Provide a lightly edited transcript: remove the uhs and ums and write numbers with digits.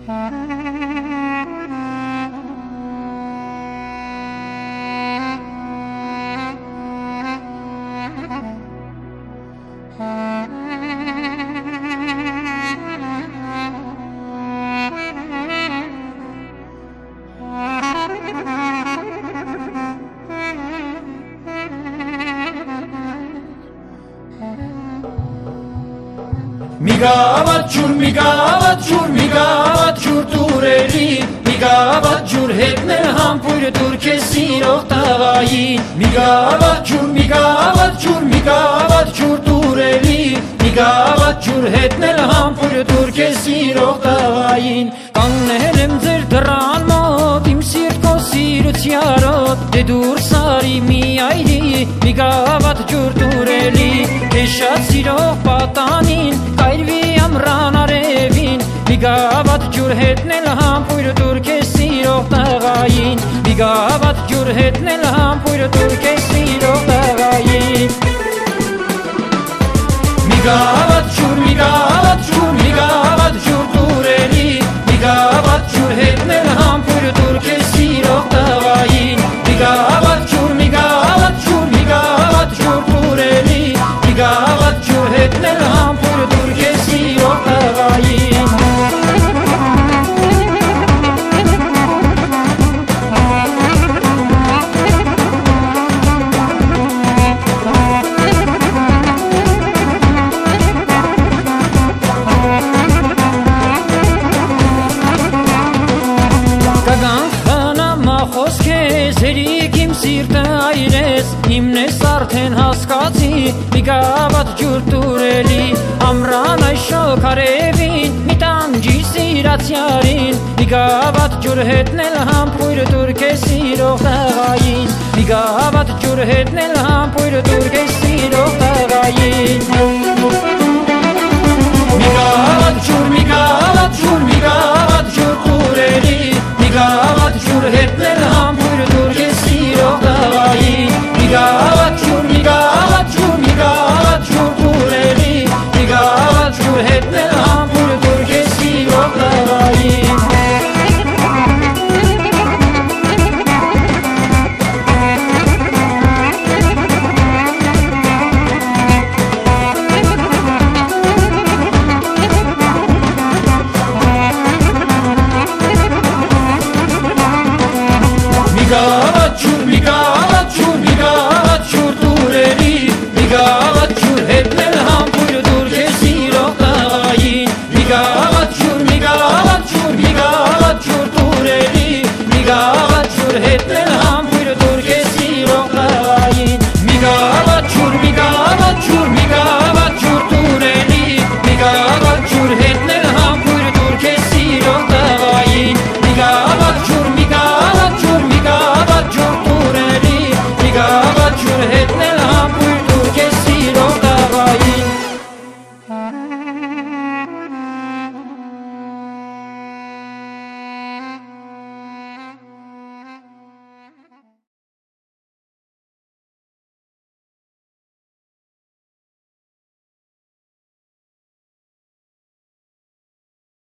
Միգավատ ջուր տուրելի, միգավատ ջուր հետնել համբույր դուր քեզ սիրող տղային։ Միգավատ ջուր տուրելի, միգավատ ջուր հետնել համբույր դուր քեզ սիրող տղային։ Կանգնել եմ ձեր դռան մոտ, իմ սիրտ քո սիրուցյարոտ, դե դուրս արի մի այրի, միգավատ ջուր տուրելի, քեզ շատ սիրող պատանին, կայրվի ամռան արևին, միգավատ ջուր հետնել համբույր դուր քեզ սիրող տղային, միգավատ ջուր հետնել համբույր դուր քեզ սիրող տղային։ Միգավատ ջուր տուրելի, միգավատ ջուր հետնել համբույր դուր քեզ սիրող տղային, միգավատ ջուր տուրելի, միգավատ ջուր հետնել համբույր դուր քեզ սիրող տղային։ Իմն ես արդեն հասկացի, միգավատ ջուր տուրելի, ամռան այս շոգ արևին, մի տանջի սիրացյալին, միգավատ ջուր հետնել համբույր դուր քեզ սիրող տղային, միգավատ ջուր հետնել համբույր դուր քեզ սիրող տղային։